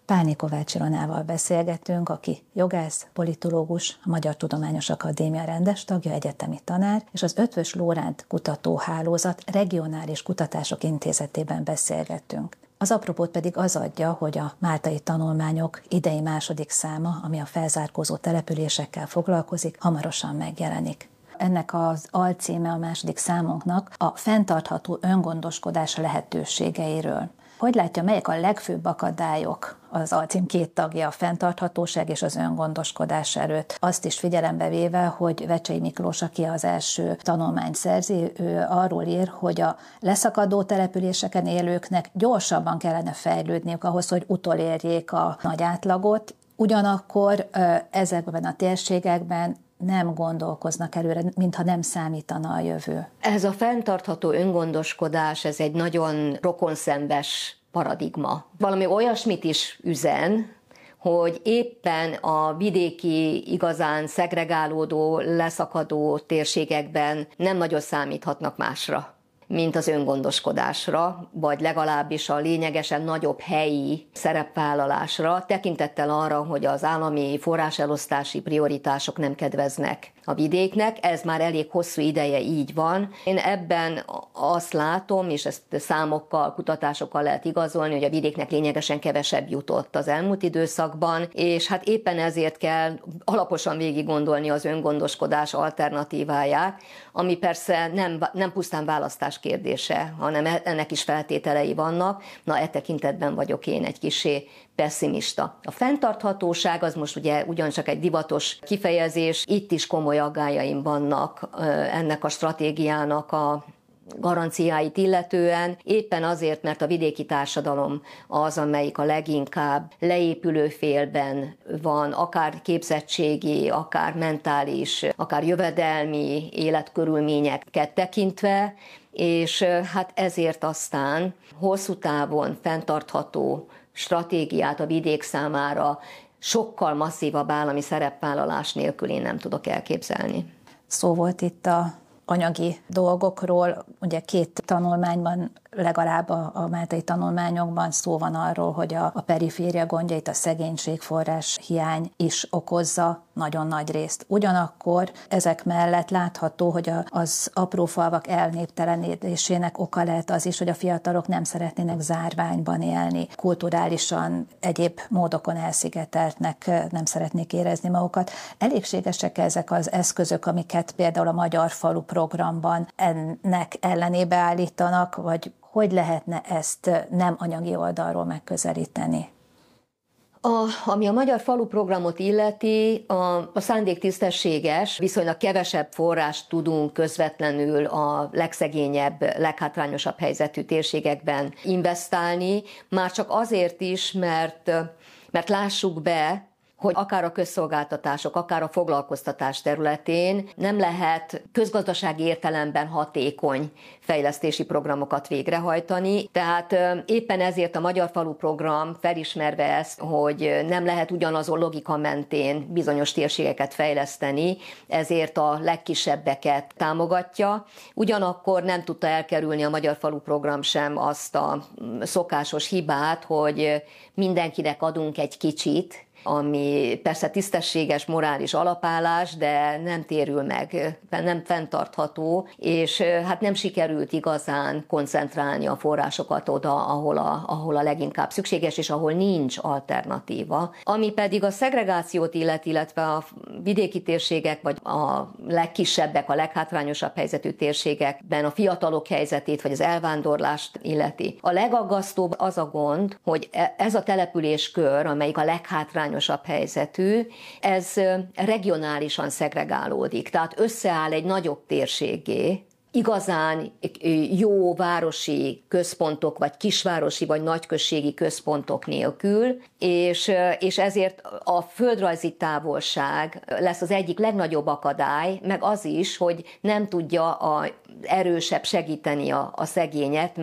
Pálné Kovács Ilonával beszélgetünk, aki jogász, politológus, a Magyar Tudományos Akadémia rendes tagja, egyetemi tanár, és az Eötvös Loránd Kutatóhálózat Regionális Kutatások Intézetében beszélgettünk. Az apropót pedig az adja, hogy a máltai tanulmányok idei második száma, ami a felzárkózó településekkel foglalkozik, hamarosan megjelenik. Ennek az alcíme a második számunknak a fenntartható öngondoskodás lehetőségeiről. Hogy látja, melyek a legfőbb akadályok az alcím két tagja, a fenntarthatóság és az öngondoskodás előtt? Azt is figyelembe véve, hogy Vecsey Miklós, aki az első tanulmányt szerzi, ő arról ír, hogy a leszakadó településeken élőknek gyorsabban kellene fejlődniük ahhoz, hogy utolérjék a nagy átlagot. Ugyanakkor ezekben a térségekben nem gondolkoznak előre, mintha nem számítana a jövő. Ez a fenntartható öngondoskodás, ez egy nagyon rokonszenves paradigma. Valami olyasmit is üzen, hogy éppen a vidéki, igazán szegregálódó, leszakadó térségekben nem nagyon számíthatnak másra, mint az öngondoskodásra, vagy legalábbis a lényegesen nagyobb helyi szerepvállalásra, tekintettel arra, hogy az állami forráselosztási prioritások nem kedveznek a vidéknek. Ez már elég hosszú ideje így van. Én ebben azt látom, és ezt számokkal, kutatásokkal lehet igazolni, hogy a vidéknek lényegesen kevesebb jutott az elmúlt időszakban, és hát éppen ezért kell alaposan végig gondolni az öngondoskodás alternatíváját, ami persze nem pusztán választás kérdése, hanem ennek is feltételei vannak. Na, e tekintetben vagyok én egy kissé pessimista. A fenntarthatóság az most ugye ugyancsak egy divatos kifejezés, itt is komoly aggályaim vannak ennek a stratégiának a garanciáit illetően, éppen azért, mert a vidéki társadalom az, amelyik a leginkább leépülő félben van, akár képzettségi, akár mentális, akár jövedelmi életkörülményeket tekintve, és hát ezért aztán hosszú távon fenntartható stratégiát a vidék számára sokkal masszívabb állami szerepvállalás nélkül én nem tudok elképzelni. Szó volt itt anyagi dolgokról, ugye két tanulmányban, legalább a máltai tanulmányokban szó van arról, hogy a periféria gondjait, a szegénység, forrás hiány is okozza nagyon nagy részt. Ugyanakkor ezek mellett látható, hogy az apró falvak elnéptelenedésének oka lehet az is, hogy a fiatalok nem szeretnének zárványban élni, kulturálisan, egyéb módokon elszigeteltnek nem szeretnék érezni magukat. Elégségesek ezek az eszközök, amiket például a Magyar Falu programban ennek ellenébe állítanak, vagy hogy lehetne ezt nem anyagi oldalról megközelíteni? Ami a Magyar Falu programot illeti, a szándék tisztességes, viszonylag kevesebb forrást tudunk közvetlenül a legszegényebb, leghátrányosabb helyzetű térségekben investálni, már csak azért is, mert lássuk be, hogy akár a közszolgáltatások, akár a foglalkoztatás területén nem lehet közgazdasági értelemben hatékony fejlesztési programokat végrehajtani. Tehát éppen ezért a Magyar Falu program felismerve ezt, hogy nem lehet ugyanazon logika mentén bizonyos térségeket fejleszteni, ezért a legkisebbeket támogatja. Ugyanakkor nem tudta elkerülni a Magyar Falu program sem azt a szokásos hibát, hogy mindenkinek adunk egy kicsit, ami persze tisztességes, morális alapállás, de nem térül meg, nem fenntartható, és hát nem sikerült igazán koncentrálni a forrásokat oda, ahol a leginkább szükséges, és ahol nincs alternatíva. Ami pedig a szegregációt illetve a vidéki térségek, vagy a legkisebbek, a leghátrányosabb helyzetű térségekben a fiatalok helyzetét, vagy az elvándorlást illeti. A legaggasztóbb az a gond, hogy ez a településkör, amelyik a leghátrányosabb helyzetű, ez regionálisan szegregálódik, tehát összeáll egy nagyobb térséggé, igazán jó városi központok, vagy kisvárosi, vagy nagyközségi központok nélkül, és ezért a földrajzi távolság lesz az egyik legnagyobb akadály, meg az is, hogy nem tudja az erősebb segíteni a szegényet, mert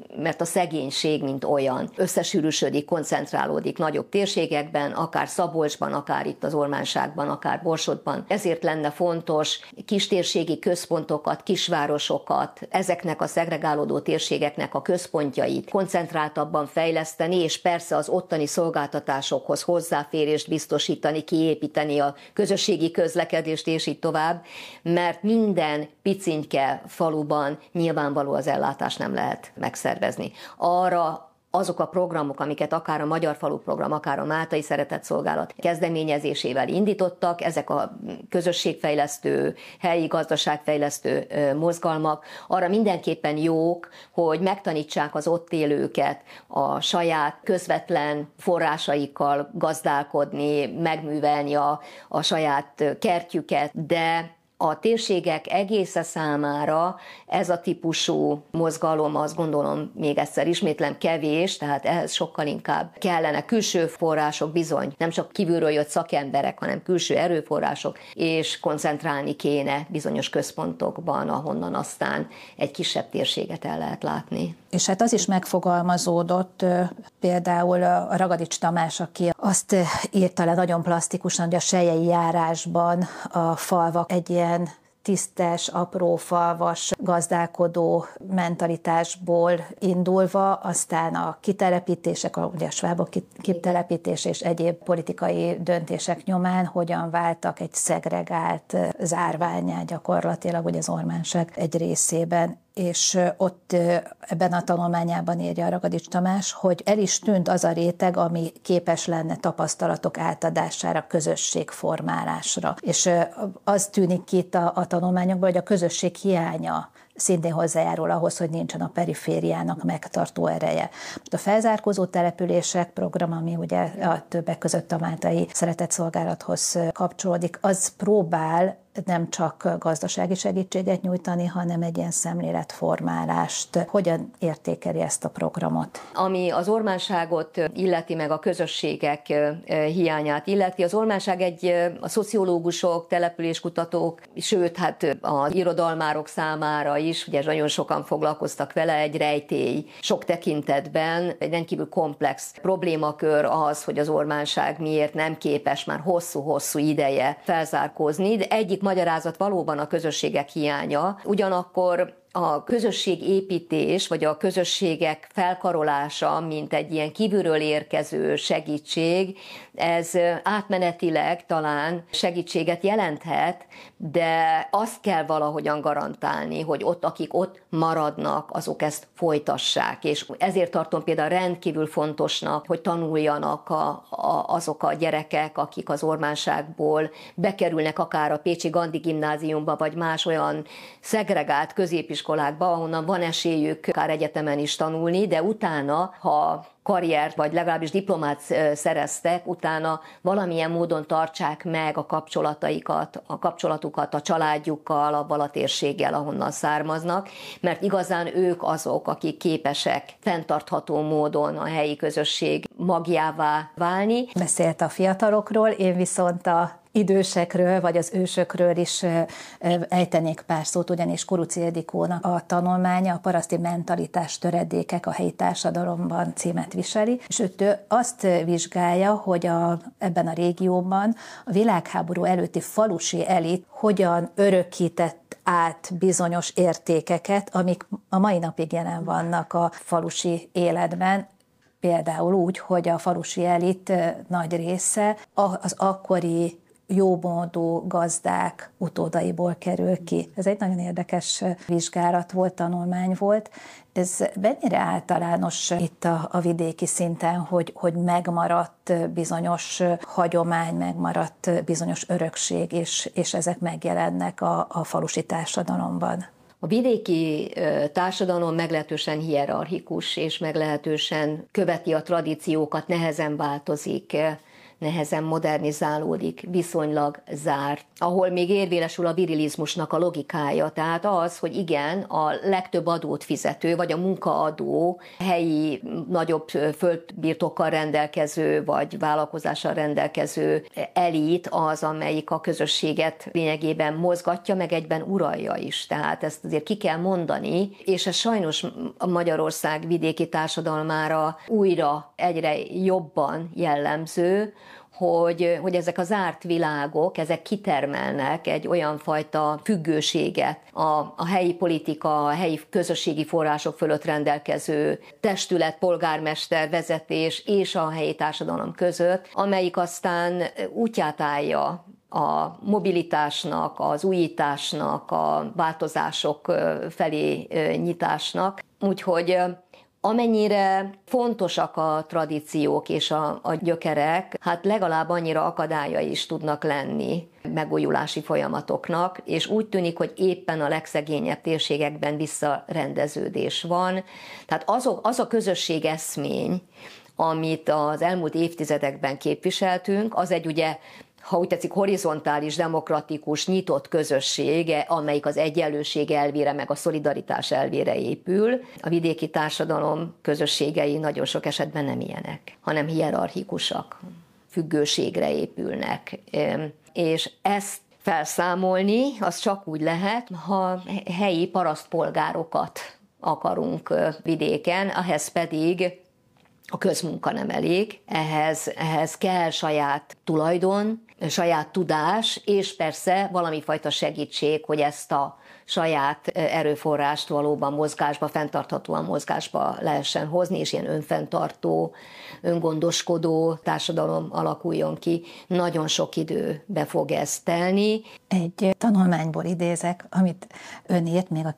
mert a szegénység, mint olyan, összesűrűsödik, koncentrálódik nagyobb térségekben, akár Szabolcsban, akár itt az Ormánságban, akár Borsodban. Ezért lenne fontos kistérségi központokat, kisvárosokat, ezeknek a szegregálódó térségeknek a központjait koncentráltabban fejleszteni, és persze az ottani szolgáltatásokhoz hozzáférést biztosítani, kiépíteni a közösségi közlekedést, és így tovább, mert minden picinke faluban nyilvánvaló az ellátást nem lehet megszervezni. Arra azok a programok, amiket akár a Magyar Falu Program, akár a Máltai Szeretetszolgálat kezdeményezésével indítottak, ezek a közösségfejlesztő, helyi gazdaságfejlesztő mozgalmak, arra mindenképpen jók, hogy megtanítsák az ott élőket a saját közvetlen forrásaikkal gazdálkodni, megművelni a saját kertjüket, de a térségek egésze számára ez a típusú mozgalom, azt gondolom, még egyszer ismétlem, kevés, tehát ehhez sokkal inkább kellene külső források, bizony, nem csak kívülről jött szakemberek, hanem külső erőforrások, és koncentrálni kéne bizonyos központokban, ahonnan aztán egy kisebb térséget el lehet látni. És hát az is megfogalmazódott, például a Ragadics Tamás, aki azt írta le nagyon plastikusan, hogy a Selyei járásban a falvak egy ilyen tisztes, apró, falvas, gazdálkodó mentalitásból indulva, aztán a kitelepítések, ugye a svábok kitelepítés és egyéb politikai döntések nyomán hogyan váltak egy szegregált zárvánnyá gyakorlatilag, ugye az Ormánság egy részében. És ott ebben a tanulmányában írja a Ragadics Tamás, hogy el is tűnt az a réteg, ami képes lenne tapasztalatok átadására, közösségformálásra. És az tűnik ki itt a tanulmányokban, hogy a közösség hiánya szintén hozzájárul ahhoz, hogy nincsen a perifériának megtartó ereje. A felzárkózó települések program, ami ugye a többek között a Máltai Szeretetszolgálathoz kapcsolódik, az próbál nem csak gazdasági segítséget nyújtani, hanem egy ilyen szemléletformálást. Hogyan értékeli ezt a programot? Ami az ormánságot illeti, meg a közösségek hiányát illeti, az ormánság a szociológusok, településkutatók, sőt, hát az irodalmárok számára is, ugye nagyon sokan foglalkoztak vele, egy rejtély sok tekintetben, egy rendkívül komplex problémakör az, hogy az ormánság miért nem képes már hosszú-hosszú ideje felzárkózni, de egyik magyarázat valóban a közösségek hiánya, ugyanakkor a közösségépítés, vagy a közösségek felkarolása, mint egy ilyen kívülről érkező segítség, ez átmenetileg talán segítséget jelenthet, de azt kell valahogyan garantálni, hogy ott, akik ott maradnak, azok ezt folytassák. És ezért tartom például rendkívül fontosnak, hogy tanuljanak azok a gyerekek, akik az ormánságból bekerülnek akár a Pécsi Gandhi Gimnáziumba, vagy más olyan szegregált középiskolákba, ahonnan van esélyük akár egyetemen is tanulni, de utána, ha karriert, vagy legalábbis diplomát szereztek, utána valamilyen módon tartsák meg a kapcsolatukat a családjukkal, avval a térséggel, ahonnan származnak, mert igazán ők azok, akik képesek fenntartható módon a helyi közösség magjává válni. Beszélt a fiatalokról, én viszont a idősekről, vagy az ősökről is ejtenék pár szót, ugyanis Kuruczi Ildikónak a tanulmánya, a paraszti mentalitás töredékek a helyi társadalomban címet viseli, és ő azt vizsgálja, hogy ebben a régióban a világháború előtti falusi elit hogyan örökített át bizonyos értékeket, amik a mai napig jelen vannak a falusi életben, például úgy, hogy a falusi elit nagy része az akkori jómódú gazdák utódaiból kerül ki. Ez egy nagyon érdekes vizsgálat volt, tanulmány volt. Ez mennyire általános itt a vidéki szinten, hogy megmaradt bizonyos hagyomány, megmaradt bizonyos örökség, és ezek megjelennek a falusi társadalomban? A vidéki társadalom meglehetősen hierarchikus, és meglehetősen követi a tradíciókat, nehezen változik. nehezen modernizálódik, viszonylag zárt, ahol még érvényesül a virilizmusnak a logikája, tehát az, hogy igen, a legtöbb adót fizető, vagy a munkaadó helyi nagyobb földbirtokkal rendelkező, vagy vállalkozással rendelkező elit az, amelyik a közösséget lényegében mozgatja, meg egyben uralja is. Tehát ezt azért ki kell mondani, és ez sajnos a Magyarország vidéki társadalmára újra egyre jobban jellemző, hogy ezek az zárt világok, ezek kitermelnek egy olyan fajta függőséget a helyi politika, a helyi közösségi források fölött rendelkező testület, polgármester, vezetés és a helyi társadalom között, amelyik aztán útját állja a mobilitásnak, az újításnak, a változások felé nyitásnak. Úgyhogy amennyire fontosak a tradíciók és a gyökerek, hát legalább annyira akadályai is tudnak lenni megújulási folyamatoknak, és úgy tűnik, hogy éppen a legszegényebb térségekben visszarendeződés van. Tehát az a közösség eszmény, amit az elmúlt évtizedekben képviseltünk, az egy ugye, ha úgy tetszik, horizontális, demokratikus, nyitott közössége, amelyik az egyenlőség elvére, meg a szolidaritás elvére épül. A vidéki társadalom közösségei nagyon sok esetben nem ilyenek, hanem hierarchikusak, függőségre épülnek. És ezt felszámolni, az csak úgy lehet, ha helyi parasztpolgárokat akarunk vidéken, ehhez pedig a közmunka nem elég, ehhez kell saját tulajdon, saját tudás, és persze valami fajta segítség, hogy ezt a saját erőforrást valóban mozgásba, fenntarthatóan mozgásba lehessen hozni, és ilyen önfenntartó, öngondoskodó társadalom alakuljon ki. Nagyon sok időbe fog ez telni. Egy tanulmányból idézek, amit ön írt még a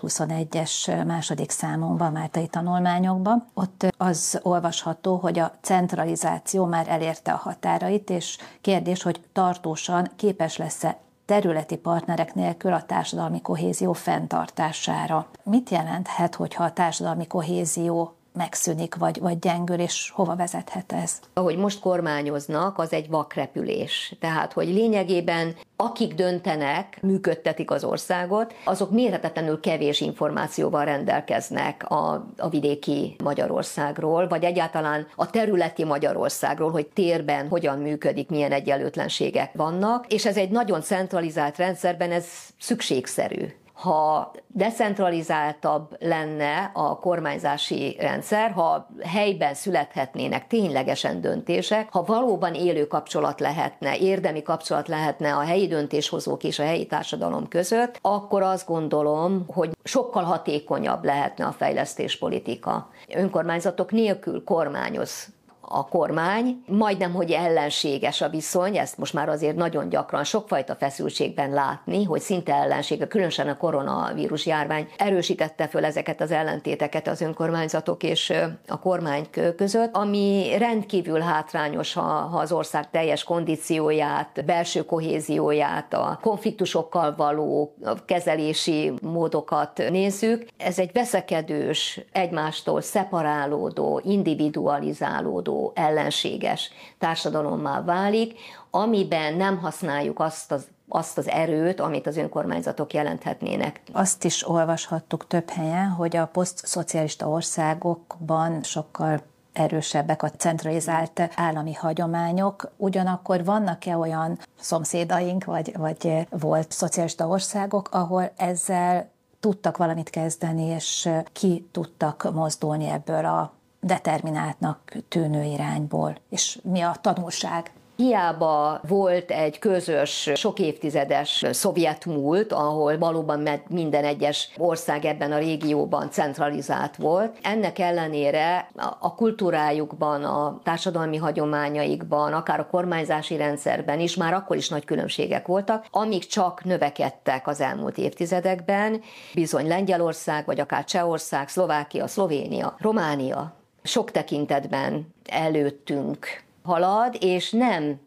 2021-es második számunkban, Máltai tanulmányokban. Ott az olvasható, hogy a centralizáció már elérte a határait, és kérdés, hogy tartósan képes lesz-e területi partnerek nélkül a társadalmi kohézió fenntartására. Mit jelenthet, hogyha a társadalmi kohézió megszűnik, vagy gyengül, és hova vezethet ez? Ahogy most kormányoznak, az egy vakrepülés. Tehát, hogy lényegében akik döntenek, működtetik az országot, azok mérhetetlenül kevés információval rendelkeznek a vidéki Magyarországról, vagy egyáltalán a területi Magyarországról, hogy térben hogyan működik, milyen egyenlőtlenségek vannak, és ez egy nagyon centralizált rendszerben ez szükségszerű. Ha decentralizáltabb lenne a kormányzási rendszer, ha helyben születhetnének ténylegesen döntések, ha valóban élő kapcsolat lehetne, érdemi kapcsolat lehetne a helyi döntéshozók és a helyi társadalom között, akkor azt gondolom, hogy sokkal hatékonyabb lehetne a fejlesztéspolitika. Önkormányzatok nélkül kormányoz a kormány, majdnem, hogy ellenséges a viszony, ezt most már azért nagyon gyakran sokfajta feszültségben látni, hogy szinte ellensége, különösen a koronavírus járvány erősítette föl ezeket az ellentéteket az önkormányzatok és a kormány között, ami rendkívül hátrányos, ha az ország teljes kondícióját, belső kohézióját, a konfliktusokkal való kezelési módokat nézzük. Ez egy veszekedős, egymástól szeparálódó, individualizálódó, ellenséges társadalommá válik, amiben nem használjuk azt az erőt, amit az önkormányzatok jelenthetnének. Azt is olvashattuk több helyen, hogy a posztszocialista országokban sokkal erősebbek a centralizált állami hagyományok, ugyanakkor vannak-e olyan szomszédaink, vagy volt szocialista országok, ahol ezzel tudtak valamit kezdeni, és ki tudtak mozdulni ebből a determináltnak tűnő irányból, és mi a tanulság? Hiába volt egy közös, sok évtizedes szovjet múlt, ahol valóban minden egyes ország ebben a régióban centralizált volt. Ennek ellenére a kultúrájukban, a társadalmi hagyományaikban, akár a kormányzási rendszerben is már akkor is nagy különbségek voltak, amik csak növekedtek az elmúlt évtizedekben. Bizony Lengyelország, vagy akár Csehország, Szlovákia, Szlovénia, Románia sok tekintetben előttünk halad, és nem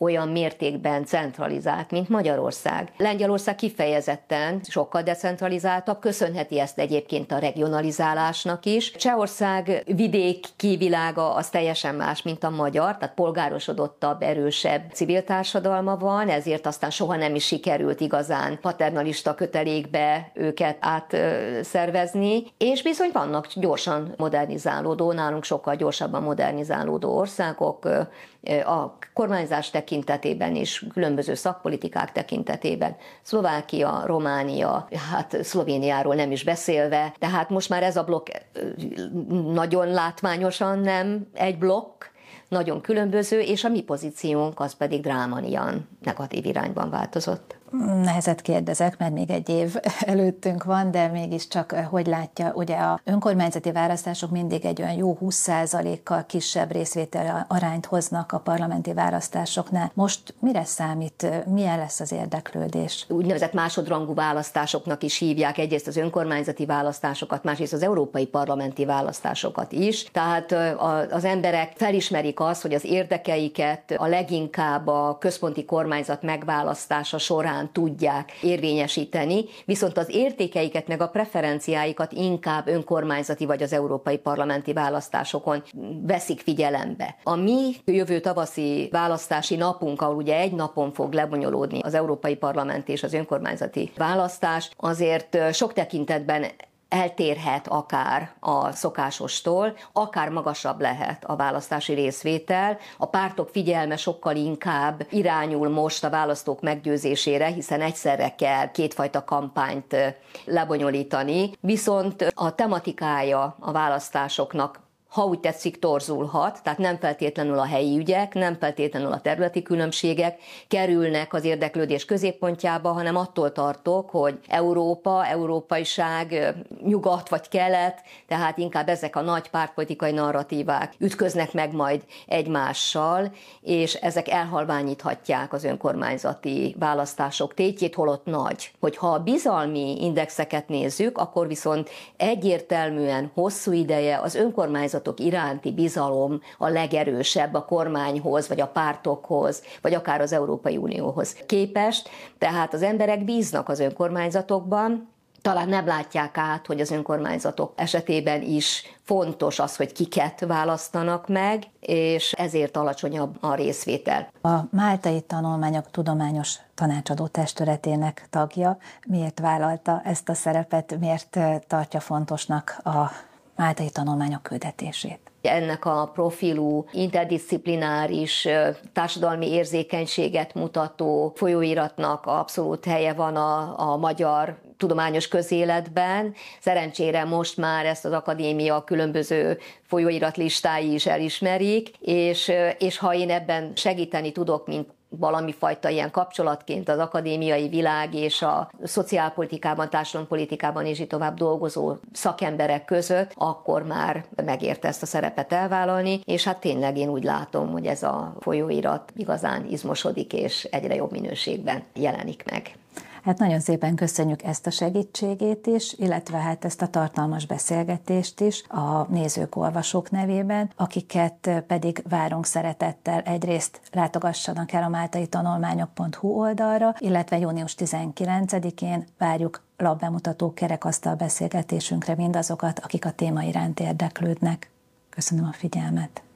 olyan mértékben centralizált, mint Magyarország. Lengyelország kifejezetten sokkal decentralizáltabb, köszönheti ezt egyébként a regionalizálásnak is. Csehország vidéki világa az teljesen más, mint a magyar, tehát polgárosodottabb, erősebb civil társadalma van, ezért aztán soha nem is sikerült igazán paternalista kötelékbe őket átszervezni, és bizony vannak gyorsan modernizálódó, nálunk sokkal gyorsabban modernizálódó országok, a kormányzás tekintetében is, különböző szakpolitikák tekintetében, Szlovákia, Románia, hát Szlovéniáról nem is beszélve, tehát most már ez a blokk nagyon látványosan nem egy blokk, nagyon különböző, és a mi pozíciónk az pedig drámaian negatív irányban változott. Nehezet kérdezek, mert még egy év előttünk van, de mégiscsak hogy látja, ugye a önkormányzati választások mindig egy olyan jó 20%-kal kisebb részvétel arányt hoznak a parlamenti választásoknál. Most mire számít, milyen lesz az érdeklődés? Úgynevezett másodrangú választásoknak is hívják egyrészt az önkormányzati választásokat, másrészt az európai parlamenti választásokat is. Tehát az emberek felismerik azt, hogy az érdekeiket a leginkább a központi kormányzat megválasztása során tudják érvényesíteni, viszont az értékeiket meg a preferenciáikat inkább önkormányzati vagy az európai parlamenti választásokon veszik figyelembe. A mi jövő tavaszi választási napunk, ahol ugye egy napon fog lebonyolódni az európai parlamenti és az önkormányzati választás, azért sok tekintetben eltérhet akár a szokásostól, akár magasabb lehet a választási részvétel. A pártok figyelme sokkal inkább irányul most a választók meggyőzésére, hiszen egyszerre kell kétfajta kampányt lebonyolítani, viszont a tematikája a választásoknak, ha úgy tetszik, torzulhat, tehát nem feltétlenül a helyi ügyek, nem feltétlenül a területi különbségek kerülnek az érdeklődés középpontjába, hanem attól tartok, hogy Európa, európaiság, nyugat vagy kelet, tehát inkább ezek a nagy pártpolitikai narratívák ütköznek meg majd egymással, és ezek elhalványíthatják az önkormányzati választások tétjét, holott nagy. Hogyha a bizalmi indexeket nézzük, akkor viszont egyértelműen hosszú ideje az önkormányzat iránti bizalom a legerősebb a kormányhoz, vagy a pártokhoz, vagy akár az Európai Unióhoz képest. Tehát az emberek bíznak az önkormányzatokban, talán nem látják át, hogy az önkormányzatok esetében is fontos az, hogy kiket választanak meg, és ezért alacsonyabb a részvétel. A Máltai Tanulmányok Tudományos Tanácsadó Testületének tagja miért vállalta ezt a szerepet, miért tartja fontosnak a máltai tanulmányok küldetését? Ennek a profilú, interdisziplináris, társadalmi érzékenységet mutató folyóiratnak abszolút helye van a magyar tudományos közéletben. Szerencsére most már ezt az akadémia különböző folyóiratlistái is elismerik, és ha én ebben segíteni tudok, mint valami fajta ilyen kapcsolatként az akadémiai világ és a szociálpolitikában, társadalompolitikában és így tovább dolgozó szakemberek között, akkor már megérte ezt a szerepet elvállalni, és hát tényleg én úgy látom, hogy ez a folyóirat igazán izmosodik és egyre jobb minőségben jelenik meg. Hát nagyon szépen köszönjük ezt a segítségét is, illetve hát ezt a tartalmas beszélgetést is a nézők, olvasók nevében, akiket pedig várunk szeretettel. Egyrészt látogassanak el a máltaitanulmányok.hu oldalra, illetve június 19-én várjuk labbemutató kerekasztal beszélgetésünkre mindazokat, akik a téma iránt érdeklődnek. Köszönöm a figyelmet!